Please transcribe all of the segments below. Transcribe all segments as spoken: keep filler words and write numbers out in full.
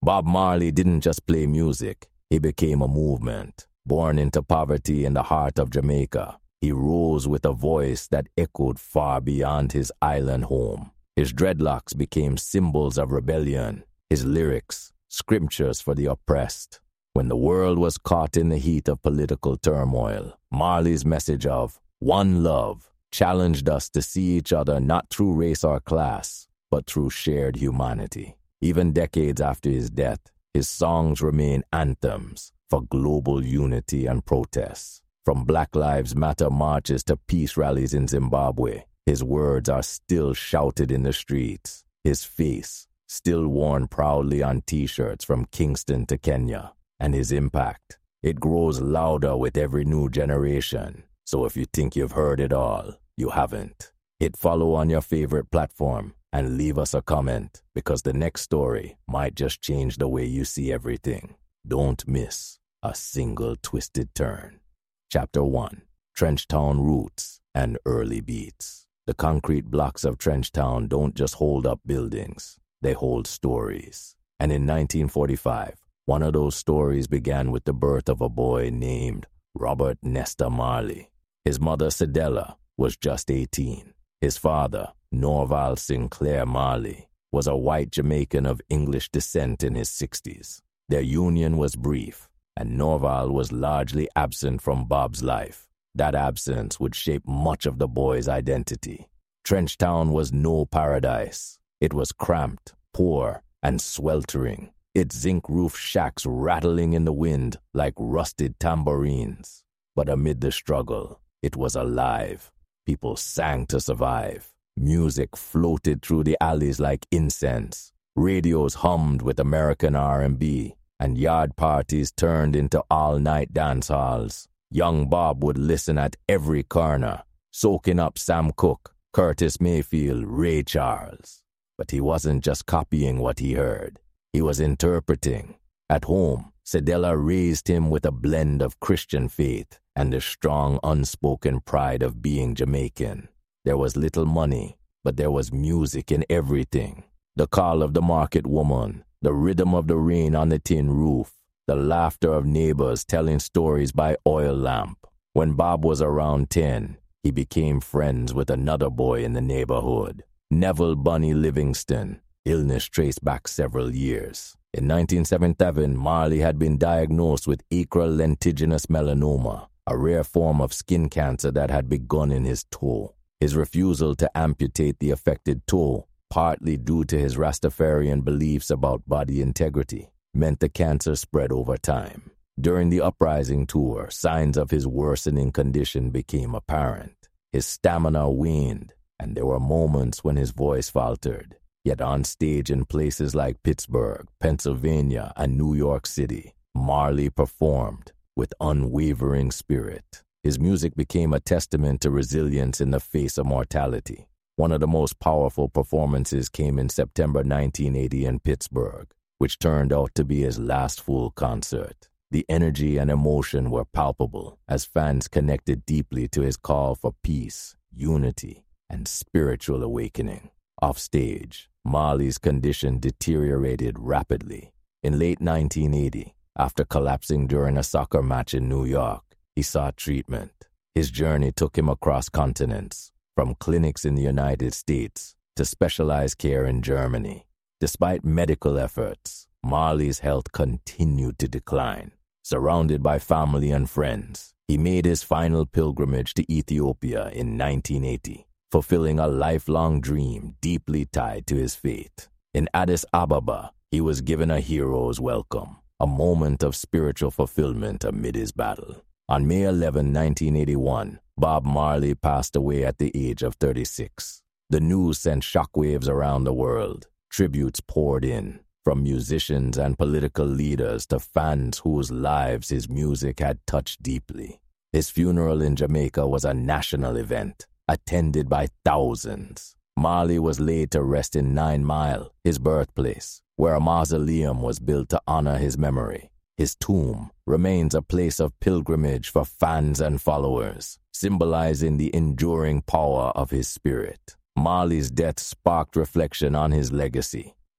Bob Marley didn't just play music, he became a movement. Born into poverty in the heart of Jamaica, he rose with a voice that echoed far beyond his island home. His dreadlocks became symbols of rebellion, his lyrics, scriptures for the oppressed. When the world was caught in the heat of political turmoil, Marley's message of one love challenged us to see each other not through race or class, but through shared humanity. Even decades after his death, his songs remain anthems for global unity and protests. From Black Lives Matter marches to peace rallies in Zimbabwe, his words are still shouted in the streets. His face still worn proudly on T-shirts from Kingston to Kenya. And his impact, it grows louder with every new generation. So if you think you've heard it all, you haven't. Hit follow on your favorite platform and leave us a comment, because the next story might just change the way you see everything. Don't miss a single twisted turn. Chapter one. Trenchtown Roots and Early Beats. The concrete blocks of Trenchtown don't just hold up buildings, they hold stories. And in nineteen forty-five, one of those stories began with the birth of a boy named Robert Nesta Marley. His mother, Cedella, was just eighteen. His father, Norval Sinclair Marley, was a white Jamaican of English descent in his sixties. Their union was brief, and Norval was largely absent from Bob's life. That absence would shape much of the boy's identity. Trenchtown was no paradise. It was cramped, poor, and sweltering, its zinc-roof shacks rattling in the wind like rusted tambourines. But amid the struggle, it was alive. People sang to survive. Music floated through the alleys like incense. Radios hummed with American R and B, and yard parties turned into all-night dance halls. Young Bob would listen at every corner, soaking up Sam Cooke, Curtis Mayfield, Ray Charles. But he wasn't just copying what he heard. He was interpreting. At home, Cedella raised him with a blend of Christian faith and the strong, unspoken pride of being Jamaican. There was little money, but there was music in everything. The call of the market woman, the rhythm of the rain on the tin roof, the laughter of neighbors telling stories by oil lamp. When Bob was around ten, he became friends with another boy in the neighborhood, Neville Bunny Livingston. Illness traced back several years. In nineteen seventy-seven, Marley had been diagnosed with acral lentiginous melanoma, a rare form of skin cancer that had begun in his toe. His refusal to amputate the affected toe, partly due to his Rastafarian beliefs about body integrity, meant the cancer spread over time. During the Uprising tour, signs of his worsening condition became apparent. His stamina waned, and there were moments when his voice faltered. Yet on stage in places like Pittsburgh, Pennsylvania, and New York City, Marley performed with unwavering spirit. His music became a testament to resilience in the face of mortality. One of the most powerful performances came in September nineteen eighty in Pittsburgh, which turned out to be his last full concert. The energy and emotion were palpable as fans connected deeply to his call for peace, unity, and spiritual awakening. Offstage, Marley's condition deteriorated rapidly. In late nineteen eighty, after collapsing during a soccer match in New York, he sought treatment. His journey took him across continents, from clinics in the United States to specialized care in Germany. Despite medical efforts, Marley's health continued to decline. Surrounded by family and friends, he made his final pilgrimage to Ethiopia in nineteen eighty. Fulfilling a lifelong dream deeply tied to his faith. In Addis Ababa, he was given a hero's welcome, a moment of spiritual fulfillment amid his battle. On May eleventh, nineteen eighty-one, Bob Marley passed away at the age of thirty-six. The news sent shockwaves around the world. Tributes poured in, from musicians and political leaders to fans whose lives his music had touched deeply. His funeral in Jamaica was a national event, attended by thousands. Marley was laid to rest in Nine Mile, his birthplace, where a mausoleum was built to honor his memory. His tomb remains a place of pilgrimage for fans and followers, symbolizing the enduring power of his spirit. Marley's death sparked reflection on his legacy.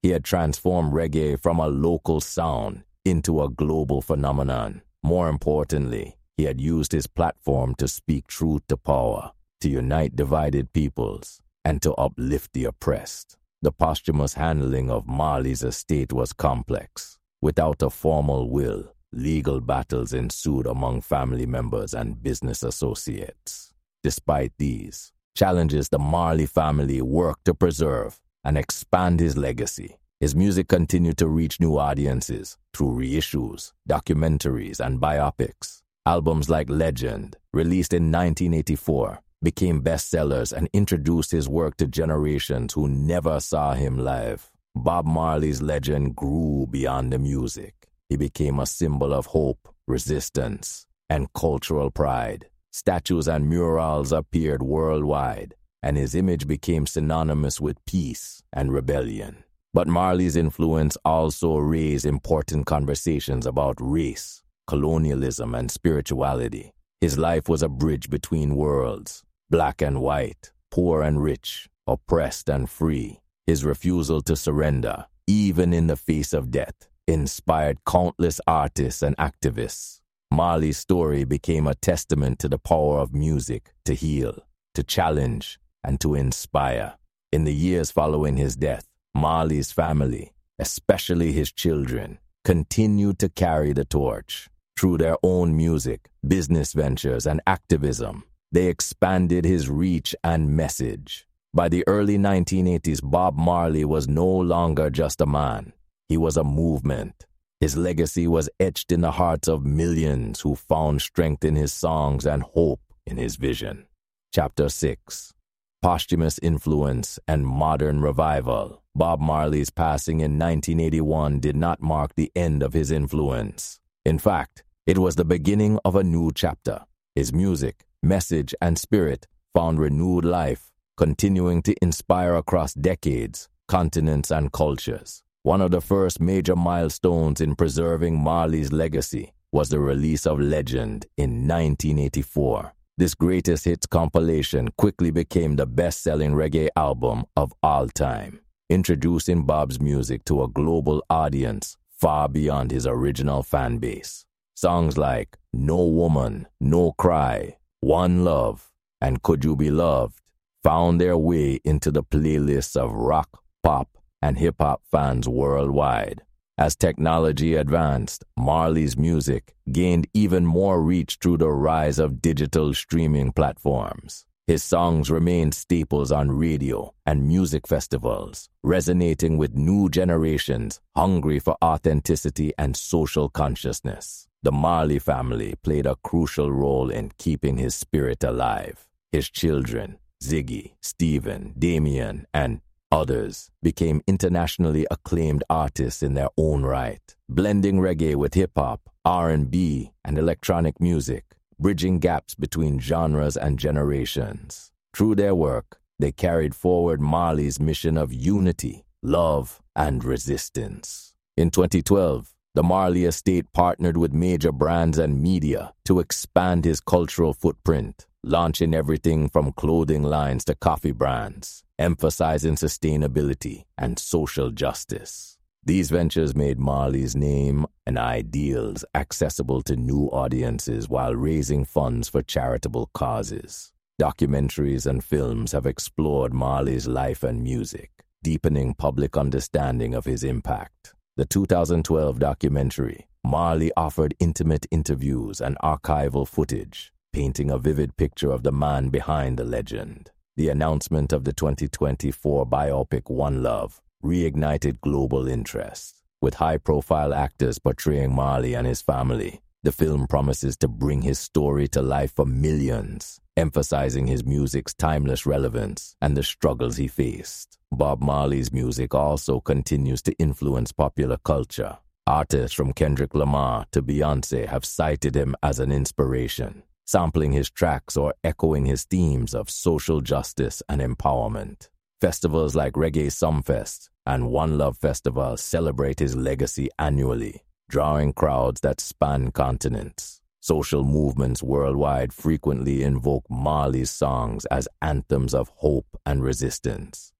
he had transformed reggae from a local sound into a global phenomenon. More importantly, he had used his platform to speak truth to power, to unite divided peoples, and to uplift the oppressed. The posthumous handling of Marley's estate was complex. Without a formal will, legal battles ensued among family members and business associates. Despite these challenges, the Marley family worked to preserve and expand his legacy. His music continued to reach new audiences through reissues, documentaries, and biopics. Albums like Legend, released in nineteen eighty-four, became bestsellers and introduced his work to generations who never saw him live. Bob Marley's legend grew beyond the music. He became a symbol of hope, resistance, and cultural pride. Statues and murals appeared worldwide, and his image became synonymous with peace and rebellion. But Marley's influence also raised important conversations about race, colonialism, and spirituality. His life was a bridge between worlds, black and white, poor and rich, oppressed and free. His refusal to surrender, even in the face of death, inspired countless artists and activists. Marley's story became a testament to the power of music to heal, to challenge, and to inspire. In the years following his death, Marley's family, especially his children, continued to carry the torch. Through their own music, business ventures, and activism, they expanded his reach and message. By the early nineteen eighties, Bob Marley was no longer just a man. He was a movement. His legacy was etched in the hearts of millions who found strength in his songs and hope in his vision. Chapter six. Posthumous Influence and Modern Revival. Bob Marley's passing in nineteen eighty-one did not mark the end of his influence. In fact, it was the beginning of a new chapter. His music, message, and spirit found renewed life, continuing to inspire across decades, continents, and cultures. One of the first major milestones in preserving Marley's legacy was the release of Legend in nineteen eighty-four. This greatest hits compilation quickly became the best-selling reggae album of all time, introducing Bob's music to a global audience far beyond his original fan base. Songs like No Woman, No Cry, One Love, and Could You Be Loved found their way into the playlists of rock, pop, and hip-hop fans worldwide. As technology advanced, Marley's music gained even more reach through the rise of digital streaming platforms. His songs remained staples on radio and music festivals, resonating with new generations hungry for authenticity and social consciousness. The Marley family played a crucial role in keeping his spirit alive. His children, Ziggy, Stephen, Damien, and others, became internationally acclaimed artists in their own right, blending reggae with hip-hop, R and B, and electronic music, bridging gaps between genres and generations. Through their work, they carried forward Marley's mission of unity, love, and resistance. In twenty twelve, the Marley estate partnered with major brands and media to expand his cultural footprint, launching everything from clothing lines to coffee brands, emphasizing sustainability and social justice. These ventures made Marley's name and ideals accessible to new audiences while raising funds for charitable causes. Documentaries and films have explored Marley's life and music, deepening public understanding of his impact. The two thousand twelve documentary, Marley offered intimate interviews and archival footage, painting a vivid picture of the man behind the legend. The announcement of the twenty twenty-four biopic One Love reignited global interest. With high-profile actors portraying Marley and his family, the film promises to bring his story to life for millions, emphasizing his music's timeless relevance and the struggles he faced. Bob Marley's music also continues to influence popular culture. Artists from Kendrick Lamar to Beyoncé have cited him as an inspiration, sampling his tracks or echoing his themes of social justice and empowerment. Festivals like Reggae Sumfest and One Love Festival celebrate his legacy annually, drawing crowds that span continents. Social movements worldwide frequently invoke Marley's songs as anthems of hope and resistance.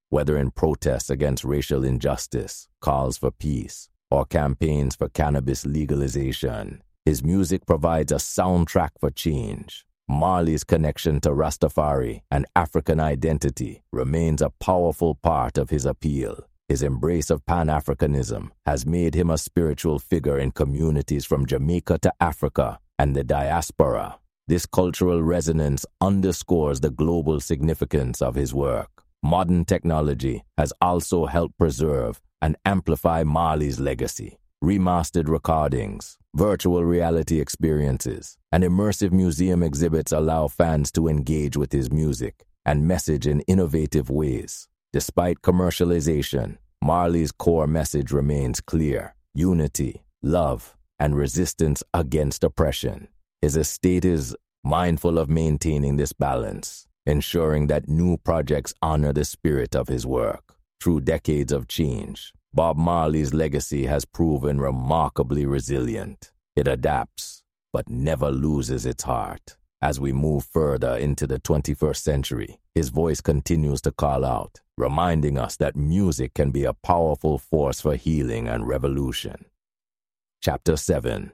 whether in protests against racial injustice, calls for peace, or campaigns for cannabis legalization. His music provides a soundtrack for change. Marley's connection to Rastafari and African identity remains a powerful part of his appeal. His embrace of Pan-Africanism has made him a spiritual figure in communities from Jamaica to Africa and the diaspora. This cultural resonance underscores the global significance of his work. Modern technology has also helped preserve and amplify Marley's legacy. Remastered recordings, virtual reality experiences, and immersive museum exhibits allow fans to engage with his music and message in innovative ways. Despite commercialization, Marley's core message remains clear: unity, love, and resistance against oppression. His estate is mindful of maintaining this balance, ensuring that new projects honor the spirit of his work. Through decades of change, Bob Marley's legacy has proven remarkably resilient. It adapts, but never loses its heart. As we move further into the twenty-first century, his voice continues to call out, reminding us that music can be a powerful force for healing and revolution. Chapter seven.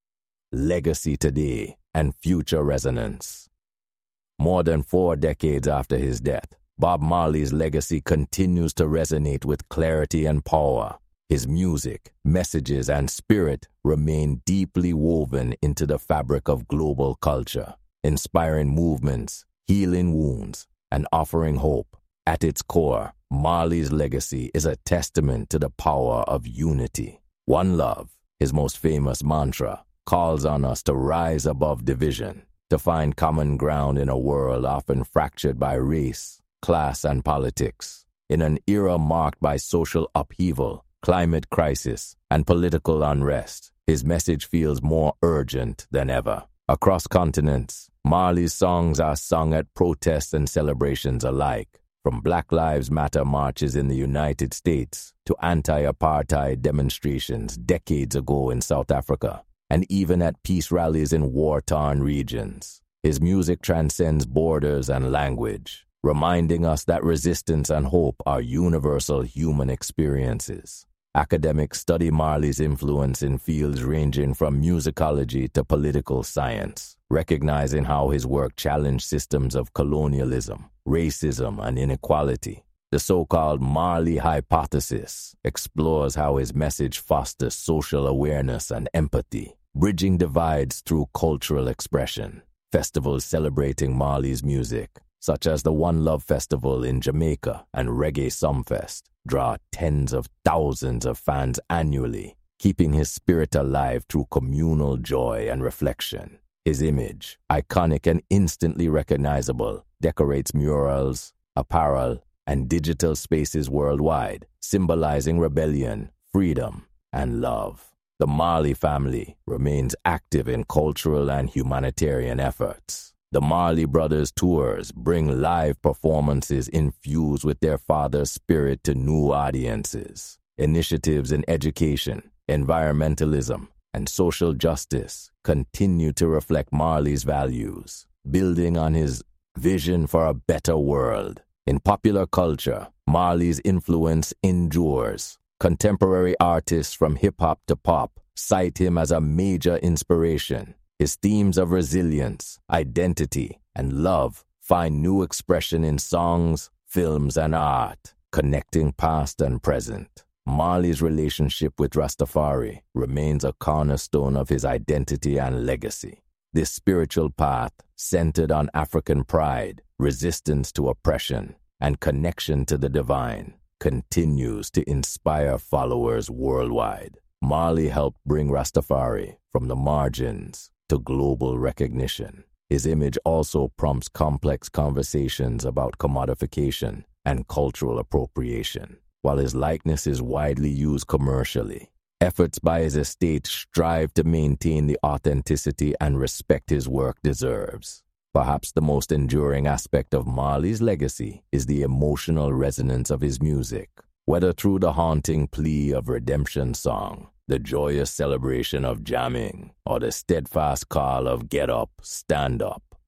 Legacy Today and Future Resonance. More than four decades after his death, Bob Marley's legacy continues to resonate with clarity and power. His music, messages, and spirit remain deeply woven into the fabric of global culture, inspiring movements, healing wounds, and offering hope. At its core, Marley's legacy is a testament to the power of unity. One love, his most famous mantra, calls on us to rise above division, to find common ground in a world often fractured by race, class, and politics. In an era marked by social upheaval, climate crisis, and political unrest, his message feels more urgent than ever. Across continents, Marley's songs are sung at protests and celebrations alike, from Black Lives Matter marches in the United States to anti-apartheid demonstrations decades ago in South Africa, and even at peace rallies in war-torn regions. His music transcends borders and language, reminding us that resistance and hope are universal human experiences. Academics study Marley's influence in fields ranging from musicology to political science, recognizing how his work challenged systems of colonialism, racism, and inequality. The so-called Marley hypothesis explores how his message fosters social awareness and empathy, bridging divides through cultural expression. Festivals celebrating Marley's music, such as the One Love Festival in Jamaica and Reggae Sumfest, draw tens of thousands of fans annually, keeping his spirit alive through communal joy and reflection. His image, iconic and instantly recognizable, decorates murals, apparel, and digital spaces worldwide, symbolizing rebellion, freedom, and love. The Marley family remains active in cultural and humanitarian efforts. The Marley Brothers tours bring live performances infused with their father's spirit to new audiences. Initiatives in education, environmentalism, and social justice continue to reflect Marley's values, building on his vision for a better world. In popular culture, Marley's influence endures. Contemporary artists from hip-hop to pop cite him as a major inspiration. His themes of resilience, identity, and love find new expression in songs, films, and art, connecting past and present. Marley's relationship with Rastafari remains a cornerstone of his identity and legacy. This spiritual path, centered on African pride, resistance to oppression, and connection to the divine, continues to inspire followers worldwide. Marley helped bring Rastafari from the margins to global recognition. His image also prompts complex conversations about commodification and cultural appropriation. While his likeness is widely used commercially, efforts by his estate strive to maintain the authenticity and respect his work deserves. Perhaps the most enduring aspect of Marley's legacy is the emotional resonance of his music. Whether through the haunting plea of redemption song, the joyous celebration of jamming, or the steadfast call of get up, stand up,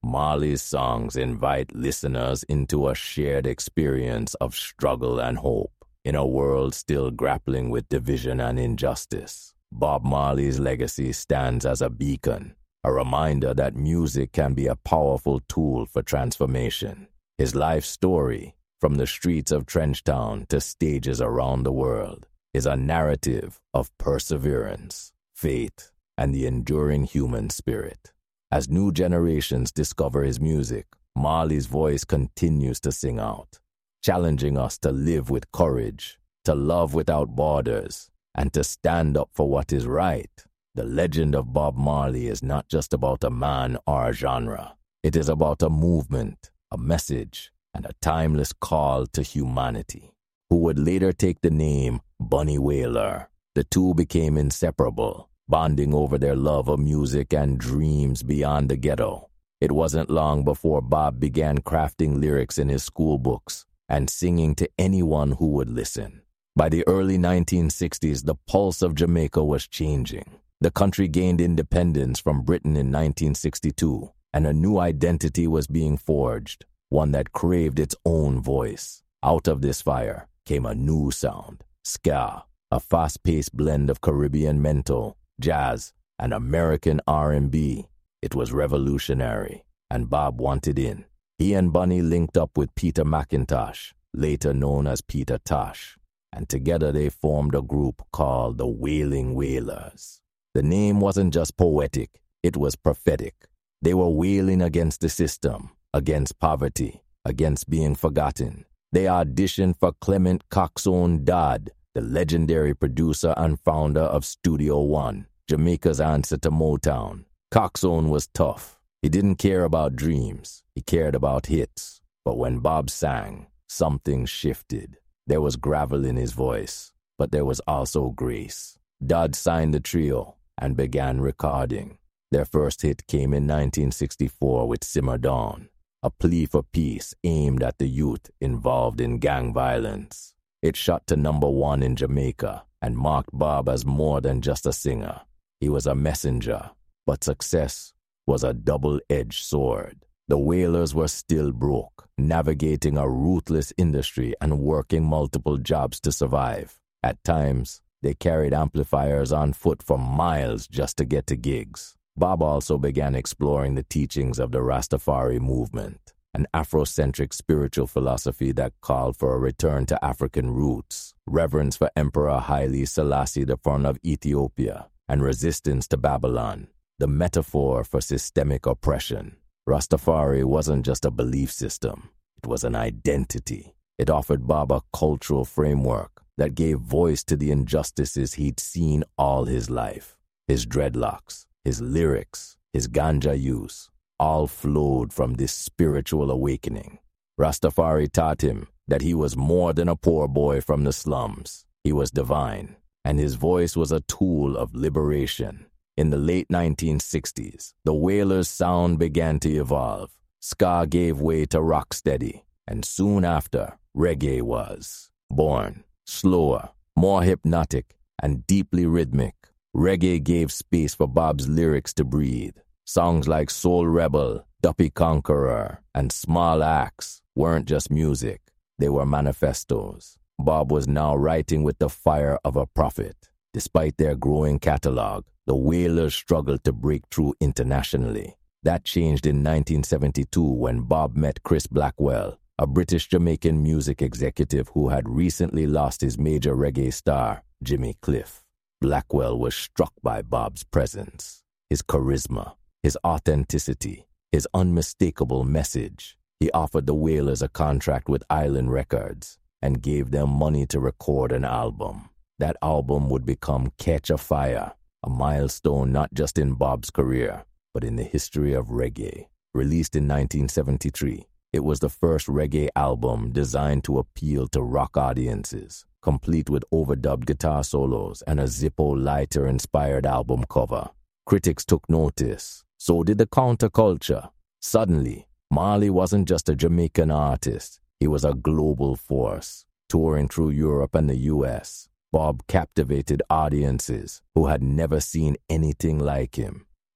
Marley's songs invite listeners into a shared experience of struggle and hope. In a world still grappling with division and injustice, Bob Marley's legacy stands as a beacon, a reminder that music can be a powerful tool for transformation. His life story, from the streets of Trenchtown to stages around the world, is a narrative of perseverance, faith, and the enduring human spirit. As new generations discover his music, Marley's voice continues to sing out, challenging us to live with courage, to love without borders, and to stand up for what is right. The legend of Bob Marley is not just about a man or a genre. It is about a movement, a message, and a timeless call to humanity. Who would later take the name Bunny Wailer. The two became inseparable, bonding over their love of music and dreams beyond the ghetto. It wasn't long before Bob began crafting lyrics in his school books and singing to anyone who would listen. By the early nineteen sixties, the pulse of Jamaica was changing. The country gained independence from Britain in nineteen sixty-two, and a new identity was being forged, one that craved its own voice. Out of this fire came a new sound, ska, a fast-paced blend of Caribbean mento, jazz, and American R and B. It was revolutionary, and Bob wanted in. He and Bunny linked up with Peter McIntosh, later known as Peter Tosh, and together they formed a group called the Wailing Wailers. The name wasn't just poetic, it was prophetic. They were wailing against the system, against poverty, against being forgotten. They auditioned for Clement Coxsone Dodd, the legendary producer and founder of Studio One, Jamaica's answer to Motown. Coxsone was tough. He didn't care about dreams. He cared about hits. But when Bob sang, something shifted. There was gravel in his voice, but there was also grace. Dodd signed the trio and began recording. Their first hit came in nineteen sixty-four with Simmer Dawn, a plea for peace aimed at the youth involved in gang violence. It shot to number one in Jamaica and marked Bob as more than just a singer. He was a messenger, but success was a double-edged sword. The Wailers were still broke, navigating a ruthless industry and working multiple jobs to survive. At times, they carried amplifiers on foot for miles just to get to gigs. Bob also began exploring the teachings of the Rastafari movement, an Afrocentric spiritual philosophy that called for a return to African roots, reverence for Emperor Haile Selassie the First of Ethiopia, and resistance to Babylon, the metaphor for systemic oppression. Rastafari wasn't just a belief system, it was an identity. It offered Bob a cultural framework that gave voice to the injustices he'd seen all his life. His dreadlocks, his lyrics, his ganja use, all flowed from this spiritual awakening. Rastafari taught him that he was more than a poor boy from the slums. He was divine, and his voice was a tool of liberation. In the late nineteen sixties, the Wailers' sound began to evolve. Ska gave way to rocksteady, and soon after, reggae was born. Slower, more hypnotic, and deeply rhythmic, reggae gave space for Bob's lyrics to breathe. Songs like Soul Rebel, Duppy Conqueror, and Small Axe weren't just music, they were manifestos. Bob was now writing with the fire of a prophet. Despite their growing catalog, the Wailers struggled to break through internationally. That changed in nineteen seventy-two when Bob met Chris Blackwell, a British-Jamaican music executive who had recently lost his major reggae star, Jimmy Cliff. Blackwell was struck by Bob's presence, his charisma, his authenticity, his unmistakable message. He offered the Wailers a contract with Island Records and gave them money to record an album. That album would become Catch a Fire, a milestone not just in Bob's career, but in the history of reggae. Released in nineteen seventy-three, it was the first reggae album designed to appeal to rock audiences, complete with overdubbed guitar solos and a Zippo lighter-inspired album cover. Critics took notice. So did the counterculture. Suddenly, Marley wasn't just a Jamaican artist. He was a global force. Touring through Europe and the U S, Bob captivated audiences who had never seen anything like him.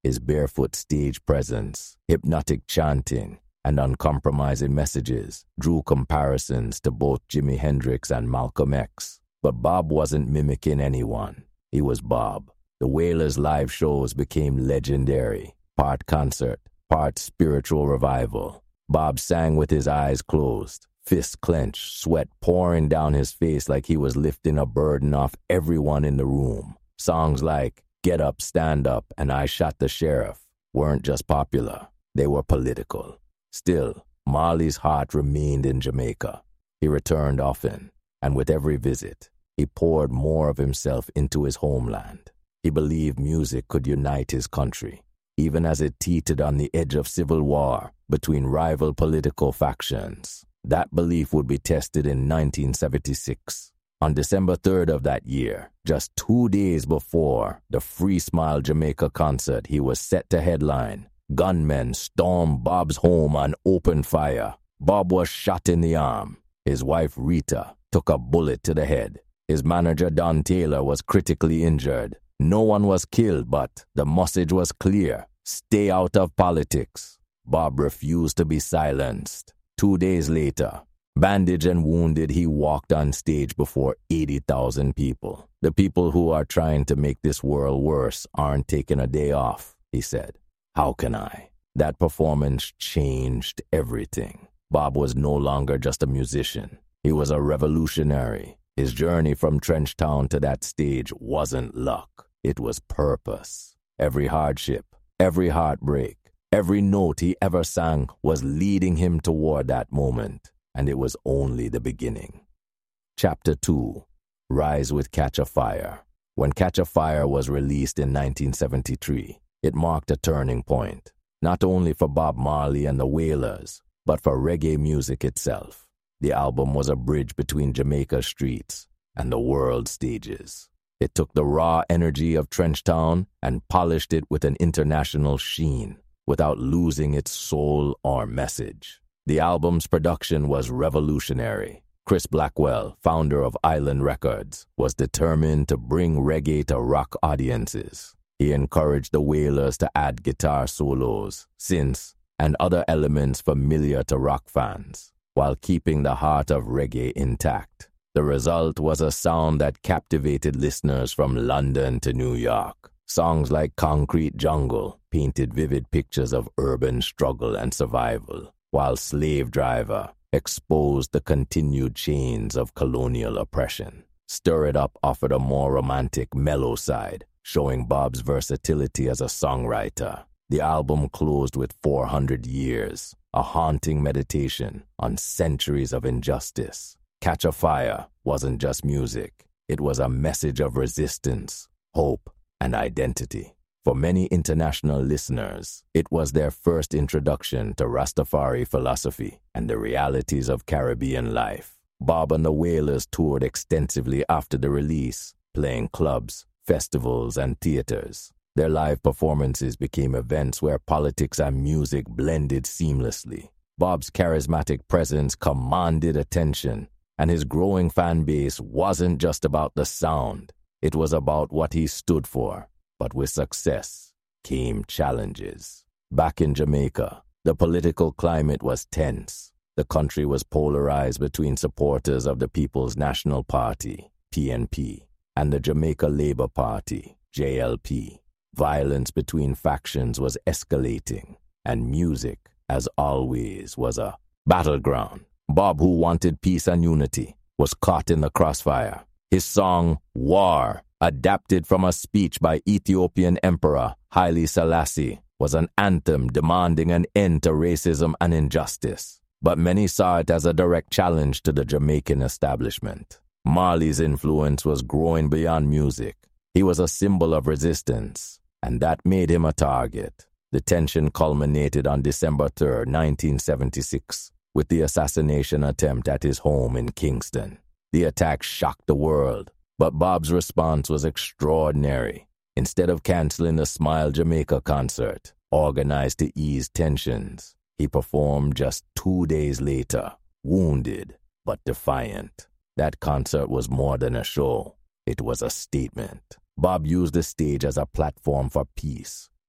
His barefoot stage presence, hypnotic chanting, and uncompromising messages drew comparisons to both Jimi Hendrix and Malcolm X. But Bob wasn't mimicking anyone. He was Bob. The Wailers' live shows became legendary, part concert, part spiritual revival. Bob sang with his eyes closed, fists clenched, sweat pouring down his face like he was lifting a burden off everyone in the room. Songs like Get Up, Stand Up, and I Shot the Sheriff weren't just popular, they were political. Still, Marley's heart remained in Jamaica. He returned often, and with every visit, he poured more of himself into his homeland. He believed music could unite his country, even as it teetered on the edge of civil war between rival political factions. That belief would be tested in nineteen seventy-six. On December third of that year, just two days before the Free Smile Jamaica concert he was set to headline, gunmen stormed Bob's home and opened fire. Bob was shot in the arm. His wife, Rita, took a bullet to the head. His manager, Don Taylor, was critically injured. No one was killed, but the message was clear. Stay out of politics. Bob refused to be silenced. Two days later, bandaged and wounded, he walked on stage before eighty thousand people. The people who are trying to make this world worse aren't taking a day off, he said. How can I? That performance changed everything. Bob was no longer just a musician. He was a revolutionary. His journey from Trenchtown to that stage wasn't luck. It was purpose. Every hardship, every heartbreak, every note he ever sang was leading him toward that moment, and it was only the beginning. Chapter two, Rise with Catch a Fire. When Catch a Fire was released in nineteen seventy-three, it marked a turning point, not only for Bob Marley and the Wailers, but for reggae music itself. The album was a bridge between Jamaica's streets and the world stages. It took the raw energy of Trenchtown and polished it with an international sheen, without losing its soul or message. The album's production was revolutionary. Chris Blackwell, founder of Island Records, was determined to bring reggae to rock audiences. He encouraged the Wailers to add guitar solos, synths, and other elements familiar to rock fans, while keeping the heart of reggae intact. The result was a sound that captivated listeners from London to New York. Songs like Concrete Jungle painted vivid pictures of urban struggle and survival, while Slave Driver exposed the continued chains of colonial oppression. Stir It Up offered a more romantic, mellow side, showing Bob's versatility as a songwriter. The album closed with four hundred years, a haunting meditation on centuries of injustice. Catch a Fire wasn't just music. It was a message of resistance, hope, and identity. For many international listeners, it was their first introduction to Rastafari philosophy and the realities of Caribbean life. Bob and the Wailers toured extensively after the release, playing clubs, festivals, and theaters. Their live performances became events where politics and music blended seamlessly. Bob's charismatic presence commanded attention, and his growing fan base wasn't just about the sound. It was about what he stood for. But with success came challenges. Back in Jamaica, the political climate was tense. The country was polarized between supporters of the People's National Party, P N P, and the Jamaica Labour Party, J L P. Violence between factions was escalating, and music, as always, was a battleground. Bob, who wanted peace and unity, was caught in the crossfire. His song, War, adapted from a speech by Ethiopian Emperor Haile Selassie, was an anthem demanding an end to racism and injustice. But many saw it as a direct challenge to the Jamaican establishment. Marley's influence was growing beyond music. He was a symbol of resistance, and that made him a target. The tension culminated on December third, nineteen seventy-six, with the assassination attempt at his home in Kingston. The attack shocked the world, but Bob's response was extraordinary. Instead of canceling the Smile Jamaica concert, organized to ease tensions, he performed just two days later, wounded but defiant. That concert was more than a show. It was a statement. Bob used the stage as a platform for peace,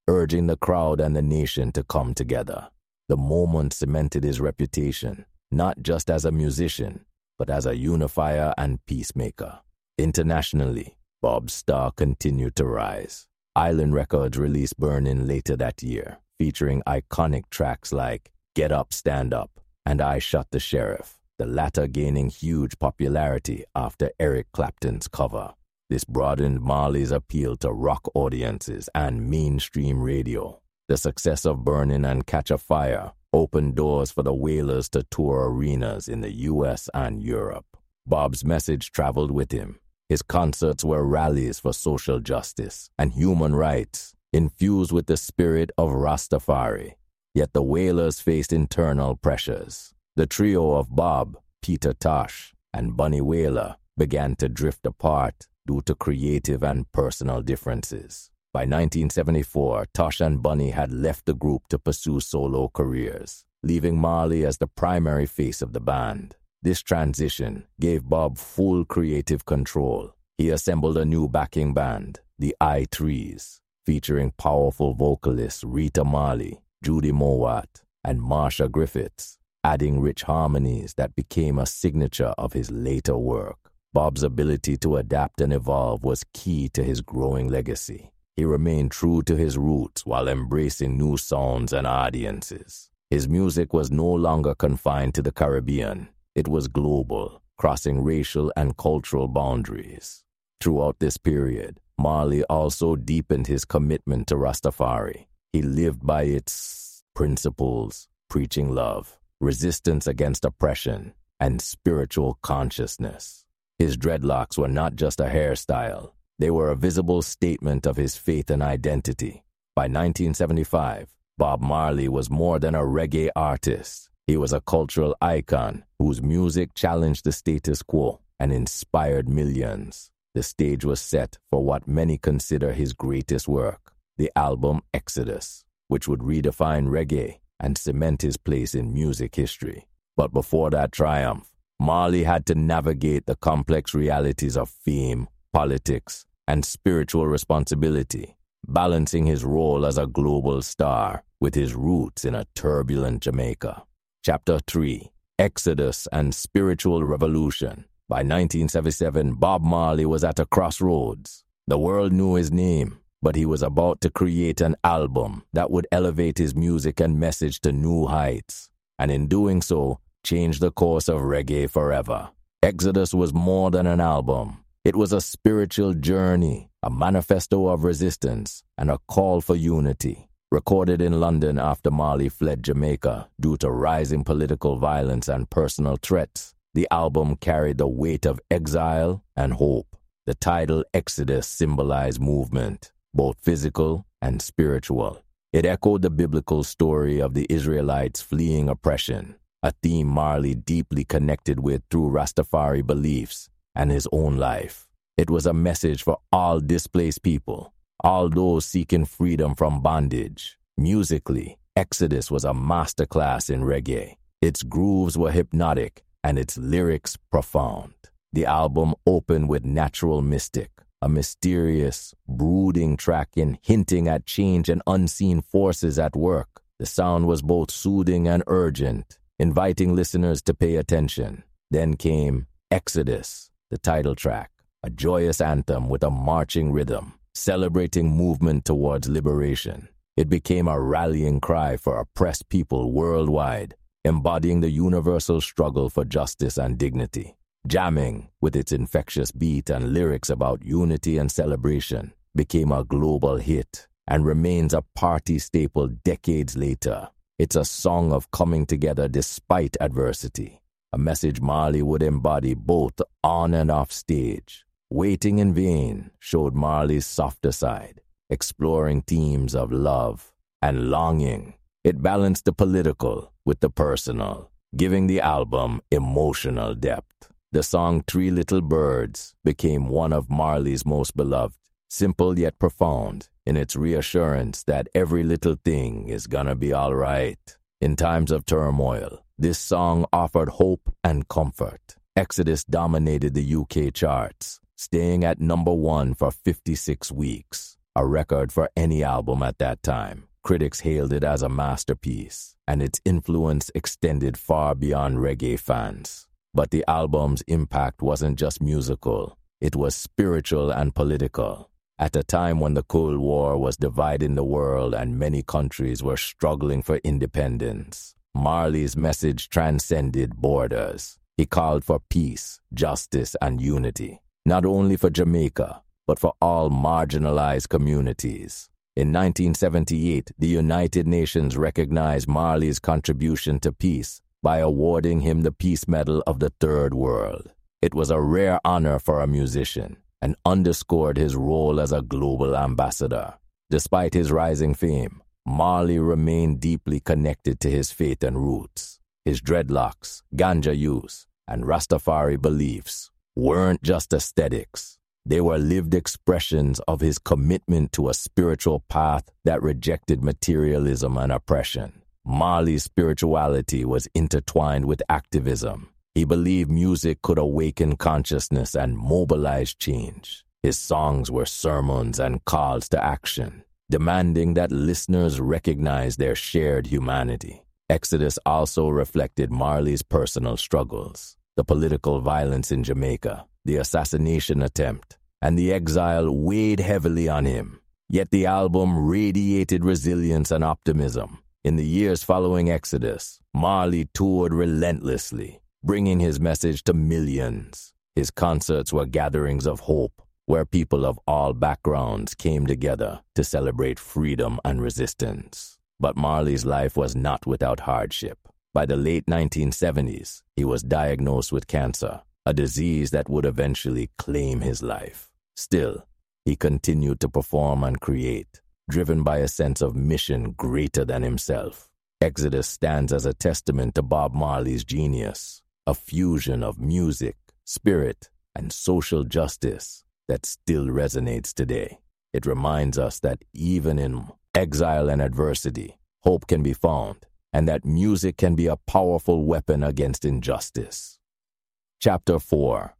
urging the crowd and the nation to come together. The moment cemented his reputation, not just as a musician, but as a unifier and peacemaker. Internationally, Bob's star continued to rise. Island Records released Burnin' later that year, featuring iconic tracks like Get Up, Stand Up and I Shot the Sheriff, the latter gaining huge popularity after Eric Clapton's cover. This broadened Marley's appeal to rock audiences and mainstream radio. The success of Burnin' and Catch a Fire opened doors for the Wailers to tour arenas in the U S and Europe. Bob's message traveled with him. His concerts were rallies for social justice and human rights, infused with the spirit of Rastafari. Yet the Wailers faced internal pressures. The trio of Bob, Peter Tosh, and Bunny Wailer began to drift apart due to creative and personal differences. By nineteen seventy-four, Tosh and Bunny had left the group to pursue solo careers, leaving Marley as the primary face of the band. This transition gave Bob full creative control. He assembled a new backing band, the I Threes, featuring powerful vocalists Rita Marley, Judy Mowat, and Marsha Griffiths, adding rich harmonies that became a signature of his later work. Bob's ability to adapt and evolve was key to his growing legacy. He remained true to his roots while embracing new sounds and audiences. His music was no longer confined to the Caribbean. It was global, crossing racial and cultural boundaries. Throughout this period, Marley also deepened his commitment to Rastafari. He lived by its principles, preaching love, resistance against oppression, and spiritual consciousness. His dreadlocks were not just a hairstyle. They were a visible statement of his faith and identity. By nineteen seventy-five, Bob Marley was more than a reggae artist. He was a cultural icon whose music challenged the status quo and inspired millions. The stage was set for what many consider his greatest work, the album Exodus, which would redefine reggae and cement his place in music history. But before that triumph, Marley had to navigate the complex realities of fame, politics, and spiritual responsibility, balancing his role as a global star with his roots in a turbulent Jamaica. Chapter three, Exodus and Spiritual Revolution. By nineteen seventy-seven, Bob Marley was at a crossroads. The world knew his name, but he was about to create an album that would elevate his music and message to new heights, and in doing so, change the course of reggae forever. Exodus was more than an album. It was a spiritual journey, a manifesto of resistance, and a call for unity. Recorded in London after Marley fled Jamaica due to rising political violence and personal threats, the album carried the weight of exile and hope. The title Exodus symbolized movement, both physical and spiritual. It echoed the biblical story of the Israelites fleeing oppression, a theme Marley deeply connected with through Rastafari beliefs and his own life. It was a message for all displaced people, all those seeking freedom from bondage. Musically, Exodus was a masterclass in reggae. Its grooves were hypnotic and its lyrics profound. The album opened with Natural Mystic, a mysterious, brooding track in hinting at change and unseen forces at work. The sound was both soothing and urgent, inviting listeners to pay attention. Then came Exodus, the title track, a joyous anthem with a marching rhythm, celebrating movement towards liberation. It became a rallying cry for oppressed people worldwide, embodying the universal struggle for justice and dignity. Jamming, with its infectious beat and lyrics about unity and celebration, became a global hit and remains a party staple decades later. It's a song of coming together despite adversity, a message Marley would embody both on and off stage. Waiting in Vain showed Marley's softer side, exploring themes of love and longing. It balanced the political with the personal, giving the album emotional depth. The song Three Little Birds became one of Marley's most beloved, simple yet profound in its reassurance that every little thing is gonna be all right. In times of turmoil, this song offered hope and comfort. Exodus dominated the U K charts, staying at number one for fifty-six weeks. a record for any album at that time. Critics hailed it as a masterpiece, and its influence extended far beyond reggae fans. But the album's impact wasn't just musical, it was spiritual and political. At a time when the Cold War was dividing the world and many countries were struggling for independence, Marley's message transcended borders. He called for peace, justice, and unity, not only for Jamaica, but for all marginalized communities. In nineteen seventy-eight, the United Nations recognized Marley's contribution to peace by awarding him the Peace Medal of the Third World. It was a rare honor for a musician and underscored his role as a global ambassador. Despite his rising fame, Marley remained deeply connected to his faith and roots. His dreadlocks, ganja use, and Rastafari beliefs weren't just aesthetics. They were lived expressions of his commitment to a spiritual path that rejected materialism and oppression. Marley's spirituality was intertwined with activism. He believed music could awaken consciousness and mobilize change. His songs were sermons and calls to action, demanding that listeners recognize their shared humanity. Exodus also reflected Marley's personal struggles, the political violence in Jamaica, the assassination attempt, and the exile weighed heavily on him. Yet the album radiated resilience and optimism. In the years following Exodus, Marley toured relentlessly, bringing his message to millions. His concerts were gatherings of hope, where people of all backgrounds came together to celebrate freedom and resistance. But Marley's life was not without hardship. By the late nineteen seventies, he was diagnosed with cancer, a disease that would eventually claim his life. Still, he continued to perform and create, driven by a sense of mission greater than himself. Exodus stands as a testament to Bob Marley's genius, a fusion of music, spirit, and social justice that still resonates today. It reminds us that even in exile and adversity, hope can be found, and that music can be a powerful weapon against injustice. Chapter four.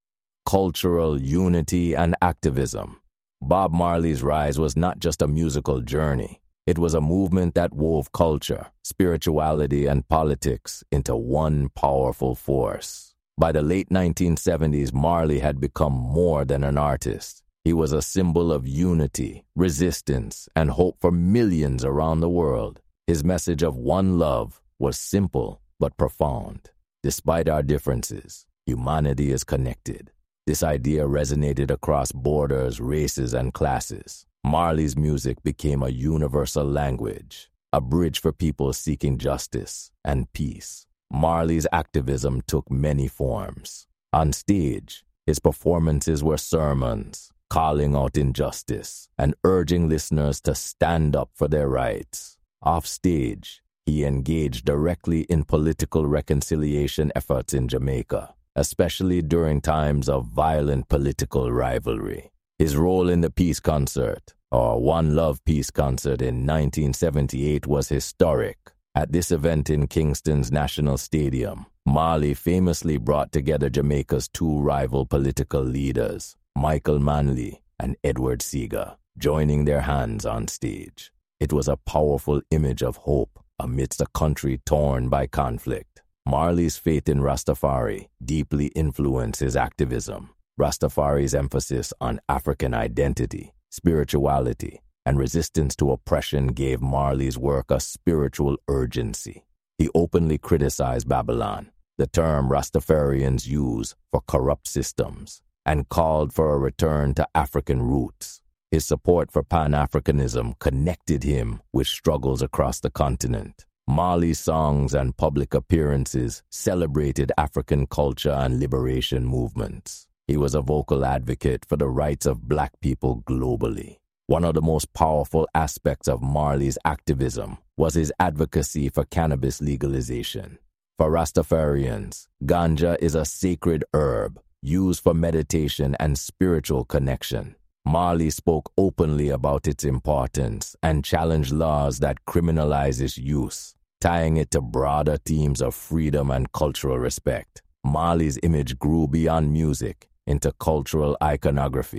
Cultural Unity and Activism. Bob Marley's rise was not just a musical journey. It was a movement that wove culture, spirituality, and politics into one powerful force. By the late nineteen seventies, Marley had become more than an artist. He was a symbol of unity, resistance, and hope for millions around the world. His message of one love was simple but profound. Despite our differences, humanity is connected. This idea resonated across borders, races, and classes. Marley's music became a universal language, a bridge for people seeking justice and peace. Marley's activism took many forms. On stage, his performances were sermons, calling out injustice and urging listeners to stand up for their rights. Off stage, he engaged directly in political reconciliation efforts in Jamaica, especially during times of violent political rivalry. His role in the Peace Concert, or One Love Peace Concert in nineteen seventy-eight, was historic. At this event in Kingston's National Stadium, Marley famously brought together Jamaica's two rival political leaders, Michael Manley and Edward Seager, joining their hands on stage. It was a powerful image of hope amidst a country torn by conflict. Marley's faith in Rastafari deeply influenced his activism. Rastafari's emphasis on African identity, spirituality, and resistance to oppression gave Marley's work a spiritual urgency. He openly criticized Babylon, the term Rastafarians use for corrupt systems, and called for a return to African roots. His support for Pan-Africanism connected him with struggles across the continent. Marley's songs and public appearances celebrated African culture and liberation movements. He was a vocal advocate for the rights of Black people globally. One of the most powerful aspects of Marley's activism was his advocacy for cannabis legalization. For Rastafarians, ganja is a sacred herb used for meditation and spiritual connection. Marley spoke openly about its importance and challenged laws that criminalize its use, tying it to broader themes of freedom and cultural respect. Marley's image grew beyond music into cultural iconography.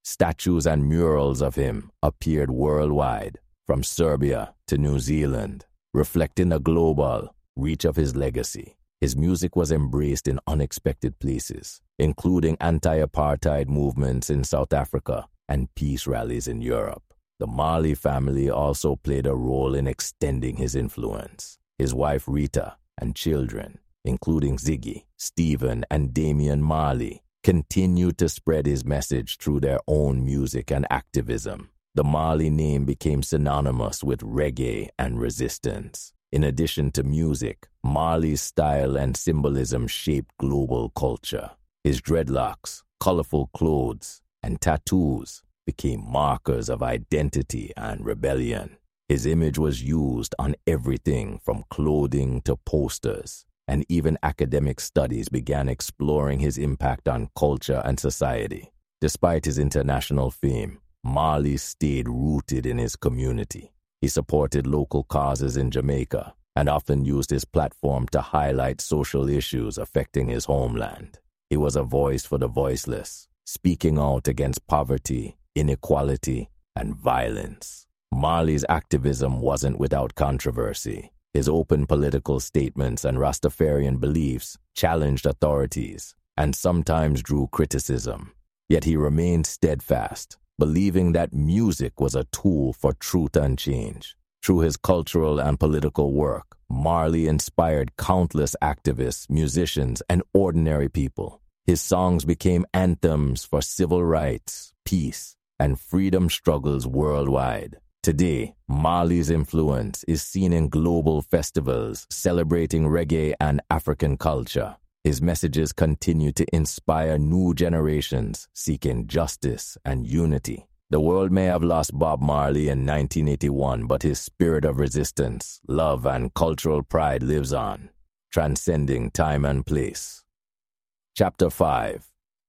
Statues and murals of him appeared worldwide, from Serbia to New Zealand, reflecting the global reach of his legacy. His music was embraced in unexpected places, including anti-apartheid movements in South Africa and peace rallies in Europe. The Marley family also played a role in extending his influence. His wife Rita and children, including Ziggy, Stephen, and Damian Marley, continued to spread his message through their own music and activism. The Marley name became synonymous with reggae and resistance. In addition to music, Marley's style and symbolism shaped global culture. His dreadlocks, colorful clothes, and tattoos became markers of identity and rebellion. His image was used on everything from clothing to posters, and even academic studies began exploring his impact on culture and society. Despite his international fame, Marley stayed rooted in his community. He supported local causes in Jamaica and often used his platform to highlight social issues affecting his homeland. He was a voice for the voiceless, speaking out against poverty, inequality, and violence. Marley's activism wasn't without controversy. His open political statements and Rastafarian beliefs challenged authorities and sometimes drew criticism. Yet he remained steadfast, believing that music was a tool for truth and change. Through his cultural and political work, Marley inspired countless activists, musicians, and ordinary people. His songs became anthems for civil rights, peace, and freedom struggles worldwide. Today, Marley's influence is seen in global festivals celebrating reggae and African culture. His messages continue to inspire new generations seeking justice and unity. The world may have lost Bob Marley in nineteen eighty-one, but his spirit of resistance, love, and cultural pride lives on, transcending time and place. Chapter five.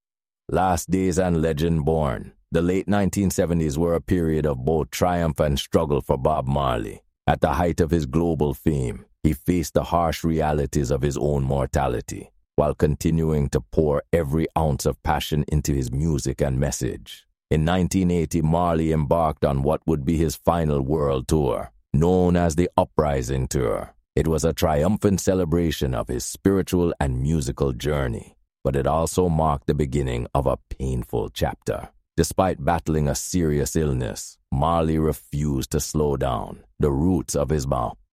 Last Days and Legend Born. The late nineteen seventies were a period of both triumph and struggle for Bob Marley. At the height of his global fame, he faced the harsh realities of his own mortality, while continuing to pour every ounce of passion into his music and message. In nineteen eighty, Marley embarked on what would be his final world tour, known as the Uprising Tour. It was a triumphant celebration of his spiritual and musical journey, but it also marked the beginning of a painful chapter. Despite battling a serious illness, Marley refused to slow down. The roots of his mouth